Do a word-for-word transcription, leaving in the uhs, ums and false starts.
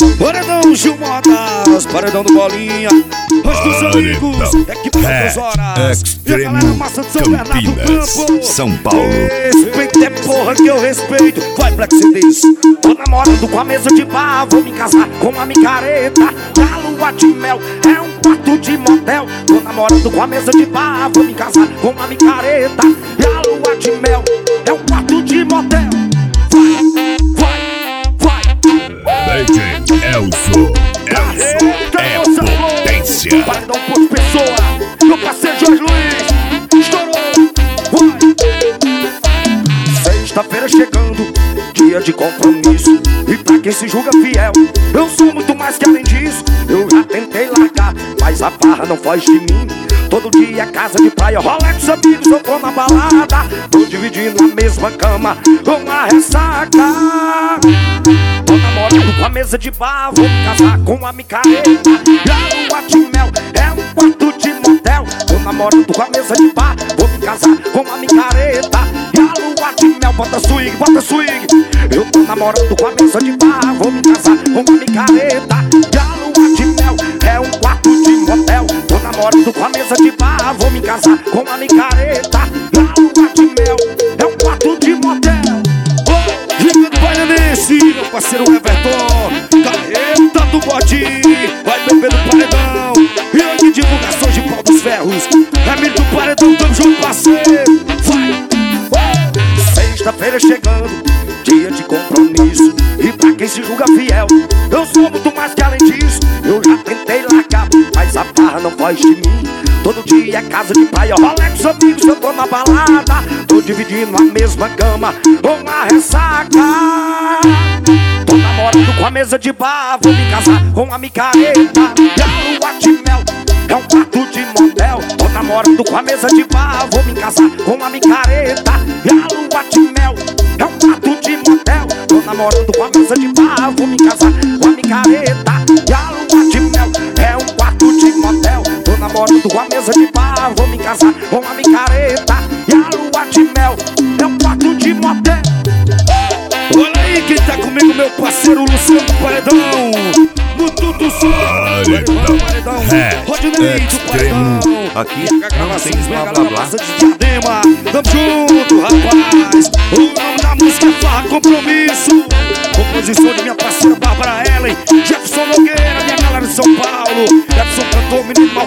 Paredão Gil Modas, paredão do Bolinha, Rancho dos Amigos, equipe das horas. E a galera massa de São Bernardo do Campo, São Paulo. Respeito é porra que eu respeito. Vai, Black C Ds. Tô namorando com a mesa de bar, vou me casar com a micareta. A lua de mel é um quarto de motel. Tô namorando com a mesa de bar, vou me casar com a micareta. E a lua de mel é um quarto de motel. Vai, vai, vai. D J Elzo, Elzo é potência. Paredão por pessoa, meu parceiro Jorge Luiz, estourou, vai. Sexta-feira chegando, dia de compromisso. E pra quem se julga fiel, eu sou muito mais que além disso. Eu já tentei largar, mas a farra não foge de mim. Todo dia casa de praia, rolê com os amigos, eu tô na balada. Tô dividindo a mesma cama com a ressaca. Tô namorando com a mesa de bar, vou me casar com a micareta. E a lua de mel é um quarto de motel. Tô namorando com a mesa de bar, vou me casar com a micareta. E a lua de mel, bota swing, bota swing. Eu tô namorando com a mesa de bar, vou me casar com a micareta. E a lua de mel é um quarto de motel. Tô namorando com a mesa de bar, vou me casar com a micareta. E a lua de mel é um quarto de motel. Liga do Baianense, meu parceiro Everton, carreta do bode, vai beber no paredão. E aí divulgações de pau dos ferros, amigo do paredão, tamo junto, parceiro. Vai! Sexta-feira chegando, dia de compromisso. E pra quem se julga fiel, eu sou muito mais que além disso. Eu já tentei largar, mas a farra não foge de mim. Todo dia é casa de praia, rolê com os amigos, eu tô na balada. Tô dividindo a mesma cama com a ressaca. Tô namorando com a mesa de bar, vou me casar com a micareta. E a lua de mel é um quarto de motel. Tô namorando com a mesa de bar, vou me casar com a micareta. E a lua de mel é um quarto de motel. Tô namorando com a mesa de bar, vou me casar com a micareta. E a lua de mel é um quarto de motel. Tô namorando com a mesa de bar, vou me casar com a micareta. E a lua de mel é um quarto de motel. Olha aí quem tá comigo, meu parceiro Luciano Paredão. No tudo só Paredão, Paredão, Rodinei do Paredão. Aqui não tem blá blá blá. Tamo junto, rapaz. O nome da música é Farra Compromisso. Composição de minha parceira Bárbara Ellen, Jefferson Nogueira, minha galera de São Paulo. Jefferson cantor, menino